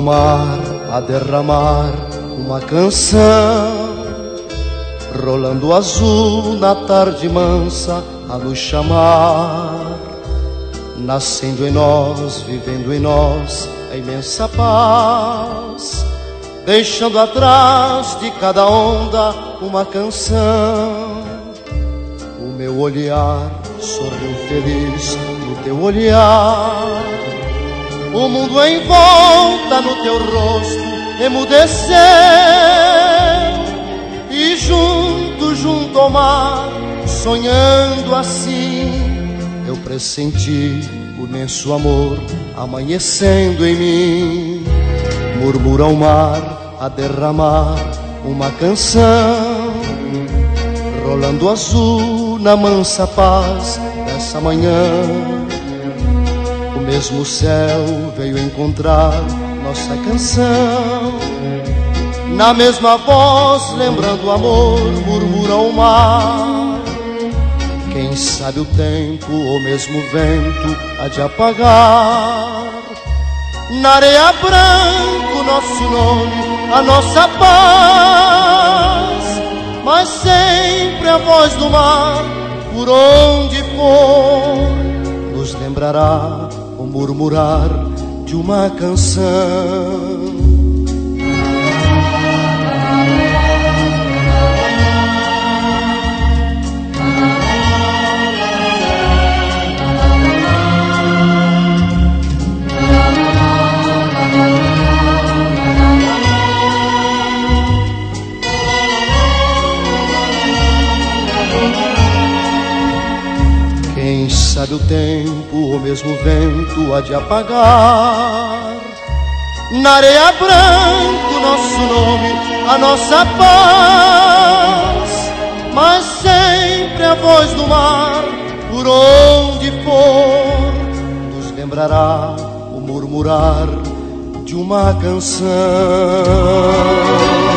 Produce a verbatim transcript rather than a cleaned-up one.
mar a derramar uma canção, rolando azul na tarde mansa, a luz chamar, nascendo em nós, vivendo em nós a imensa paz, deixando atrás de cada onda uma canção. O meu olhar sorriu feliz no teu olhar, o mundo em volta no teu rosto emudeceu, e junto, junto ao mar, sonhando assim, eu pressenti o imenso amor amanhecendo em mim. Murmura o mar a derramar uma canção, rolando azul na mansa paz dessa manhã. O mesmo céu veio encontrar nossa canção, na mesma voz lembrando o amor, murmura o mar. Quem sabe o tempo ou mesmo o vento há de apagar na areia branca o nosso nome, a nossa paz. Mas sempre a voz do mar, por onde for, nos lembrará o murmurar de uma canção. Quem sabe o tempo ou mesmo o vento há de apagar na areia branca o nosso nome, a nossa paz. Mas sempre a voz do mar, por onde for, nos lembrará o murmurar de uma canção.